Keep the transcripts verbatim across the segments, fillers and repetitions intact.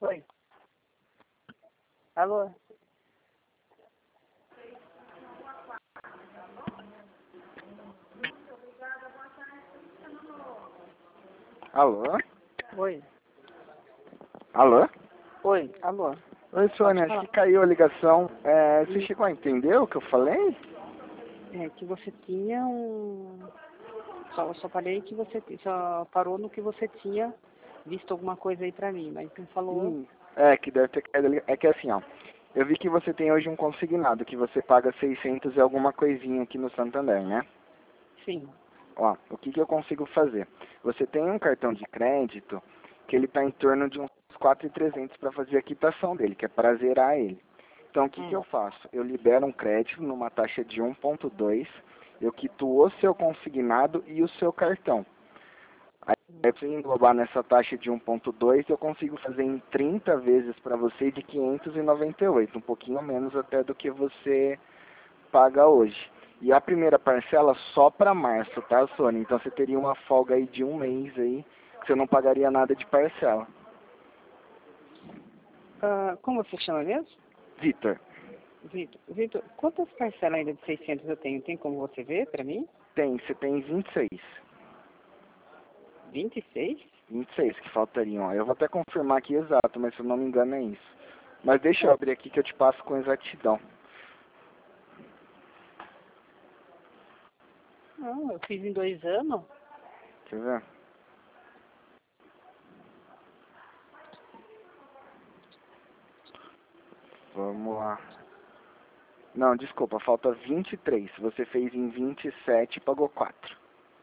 Oi. Alô? Alô? Oi. Alô? Oi, alô. Oi, Sônia, Pode acho falar. que caiu a ligação. É, você Hum. chegou a entender o que eu falei? É que você tinha um... Só, só parei que você... Só parou no que você tinha visto alguma coisa aí pra mim, mas não falou... Hum, é, que deve ter caído a ligação. É que assim, ó. Eu vi que você tem hoje um consignado, que você paga seiscentos e alguma coisinha aqui no Santander, né? Sim. Ó, o que, que eu consigo fazer? Você tem um cartão de crédito que ele está em torno de uns quatro mil e trezentos para fazer a quitação dele, que é para zerar ele. Então, o que, que Hum. eu faço? Eu libero um crédito numa taxa de um ponto dois, eu quito o seu consignado e o seu cartão. Aí, para englobar nessa taxa de um ponto dois, eu consigo fazer em trinta vezes para você de quinhentos e noventa e oito, um pouquinho menos até do que você paga hoje. E a primeira parcela só para março, tá, Sônia? Então você teria uma folga aí de um mês aí, que você não pagaria nada de parcela. Ah, como você chama mesmo? Vitor, Vitor. Vitor, quantas parcelas ainda de seiscentos eu tenho? Tem como você ver pra mim? tem, você tem vinte e seis. vinte e seis? vinte e seis que faltariam. Ó. Eu vou até confirmar aqui exato, mas se eu não me engano é isso. Mas deixa eu abrir aqui que eu te passo com exatidão. Não, eu fiz em dois anos. Quer ver? Vamos lá. Não, desculpa, falta vinte e três. Você fez em vinte e sete e pagou quatro.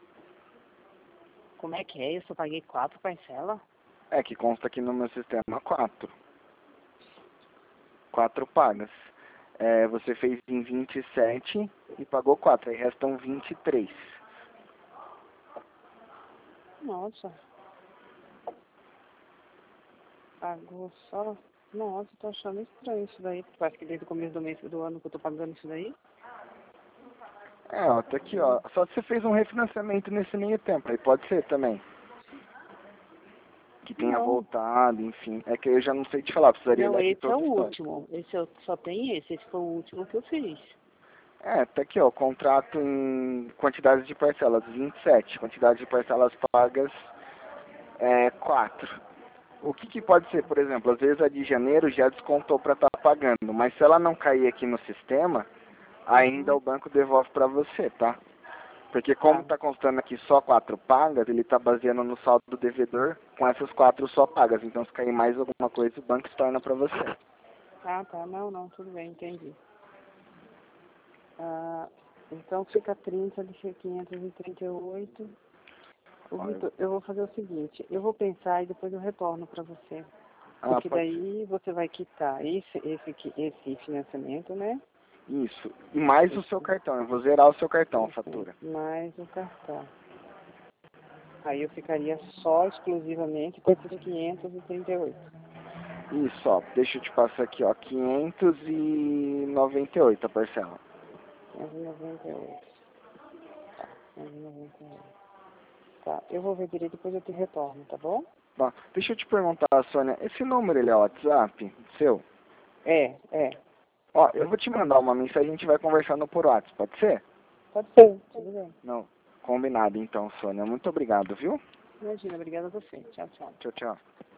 Como é que é? Eu só paguei quatro parcelas? É que consta aqui no meu sistema quatro. Quatro pagas. É, você fez em vinte e sete e pagou quatro. Aí restam vinte e três. Nossa. Pagou só... Nossa, tô achando estranho isso daí. Parece que desde o começo do mês do ano que eu tô pagando isso daí. É, ó, tá aqui, ó. Só se você fez um refinanciamento nesse meio tempo. Aí pode ser também. Que tenha Não. voltado, enfim. É que eu já não sei te falar, precisaria Não, olhar aqui esse é todo o o histórico. último. Esse eu só tem esse. Esse foi o último que eu fiz. É, tá aqui, ó. Contrato em quantidades de parcelas, vinte e sete. Quantidade de parcelas pagas, é, quatro. O que, que pode ser, por exemplo, às vezes a de janeiro já descontou para estar pagando, mas se ela não cair aqui no sistema, ainda Uhum. o banco devolve para você, tá? Porque como Tá. está constando aqui só quatro pagas, ele está baseando no saldo do devedor com essas quatro só pagas. Então se cair mais alguma coisa, o banco estorna para você. Ah, tá. Não, não. Tudo bem. Entendi. Ah, então fica trinta de quinhentos e trinta e oito. O Olha, Vitor, eu vou fazer o seguinte. Eu vou pensar e depois eu retorno para você. ah, Porque pode ser. daí você vai quitar esse, esse, aqui- esse financiamento, né? Isso. E mais o seu Esse, cartão. Eu vou zerar o seu cartão, a esse, fatura. mais o cartão. Aí eu ficaria só exclusivamente com esses quinhentos e trinta e oito. Isso, ó. Deixa eu te passar aqui, ó. quinhentos e noventa e oito a parcela. quinhentos e noventa e oito. Tá, quinhentos e noventa e oito. Tá, eu vou ver direito, depois eu te retorno, tá bom? Bom, deixa eu te perguntar, Sônia. Esse número, ele é o WhatsApp seu? É, é. Ó, eu vou te mandar uma mensagem e a gente vai conversando por WhatsApp, pode ser? Pode ser, tudo bem. Não. Combinado então, Sônia. Muito obrigado, viu? Imagina, obrigada a você. Tchau, tchau. Tchau, tchau.